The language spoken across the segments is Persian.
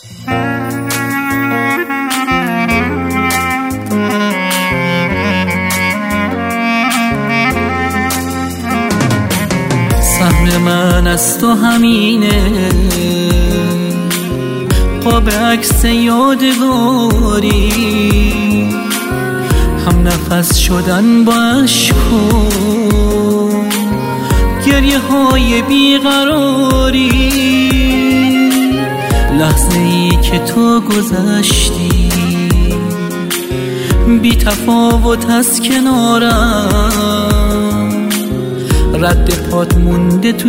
سهم من از تو همینه، قاب عکس یادگاری، هم نفس شدن با عشق و گریه های بیقراری. لحظه ای که تو گذشتی بی تفاوت از کنارم، رد پات مونده تو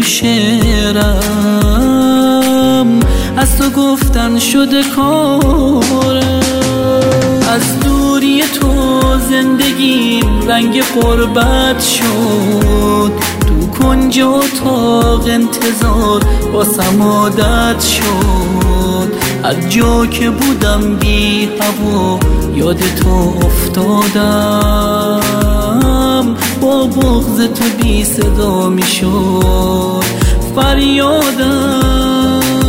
شعرم، از تو گفتن شده کارم. از دوری تو زندگیم رنگ غربت شد، تو کنج اتاق انتظار واسم عادت شد. از جا که بودم بی هوا یاد تو افتادم، با بغض تو بی صدا می شد فریادم.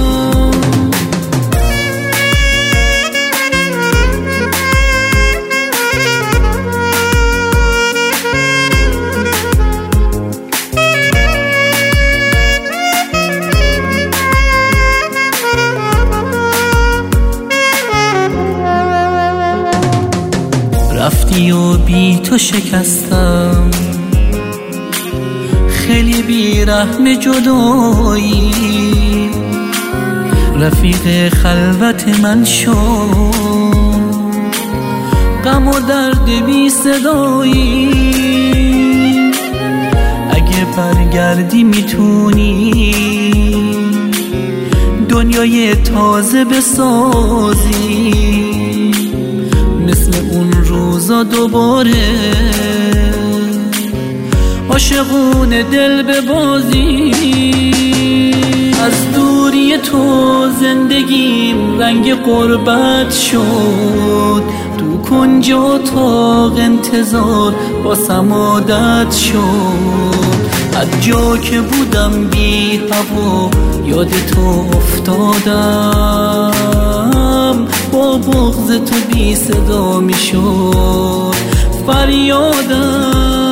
رفتی و بی تو شکستم، خیلی بی رحم جدایی، رفیق خلوت من شد، غم و درد بی صدایی. اگه برگردی میتونی دنیای تازه بسازی، مثل اون روزا دوباره عاشقون دل ببازی. از دوری تو زندگیم رنگ غربت شد، تو کنج اتاق انتظار واسم عادت شد. از جا که بودم بی هوا یاد تو افتادم، با بغض تو بی صدا می شد فریادم.